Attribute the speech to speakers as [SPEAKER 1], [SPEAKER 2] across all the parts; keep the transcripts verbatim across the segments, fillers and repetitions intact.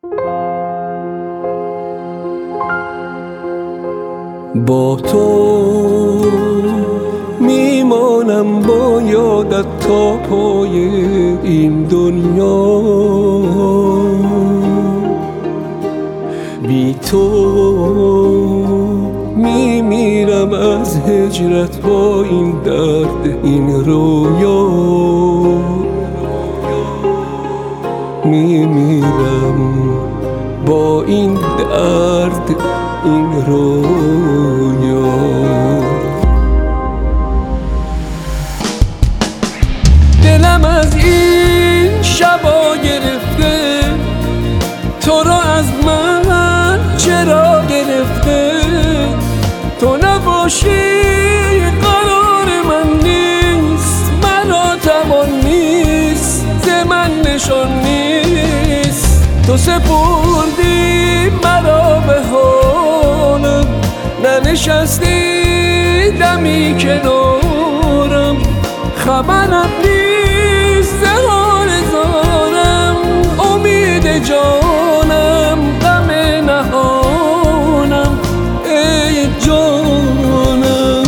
[SPEAKER 1] با تو میمانم با یادت تا پای این دنیا، بی تو میمیرم از هجرت با این درد این رویا، میمیرم با این درد این رویا. دلم از این شبا گرفته، تو رو از من چرا گرفته؟ تو نباشی قرار من نیست، مرا توان نیست، ز من نشان نیست. تو سپردی مرا به حالم، ننشستی دمی کنارم، خبرم نیست ز حال زارم، امید جانم غم نهانم ای جانم.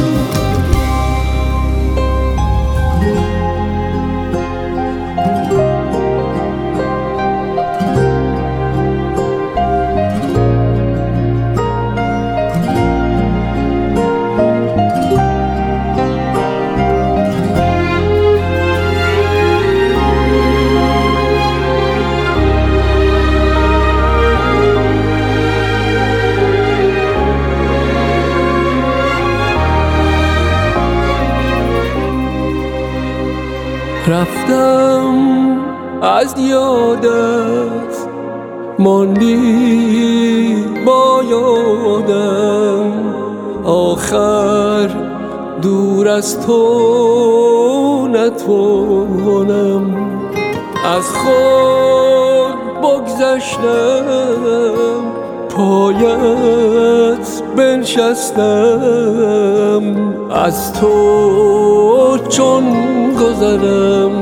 [SPEAKER 1] رفتم از یادت، ماندی با یادم، آخر دور از تو نتوانم. از خود بگذشتم، پایت بنشستم، از تو چون گذرم.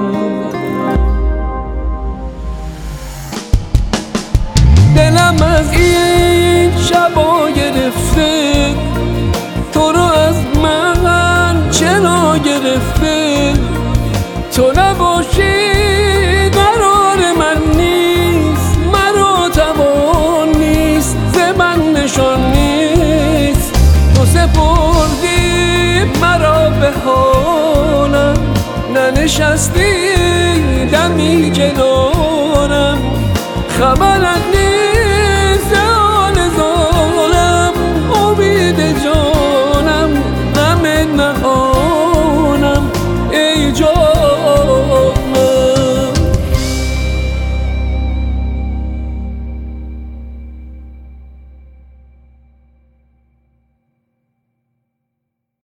[SPEAKER 1] دلم از این شبا گرفته، تو رو از من چرا گرفته؟ تو نباشی قرار من نیست، مرا توان نیست، ز من نشان نیست. تو سپردی مرا به حالم، ننشستی دمی کنارم، خبرت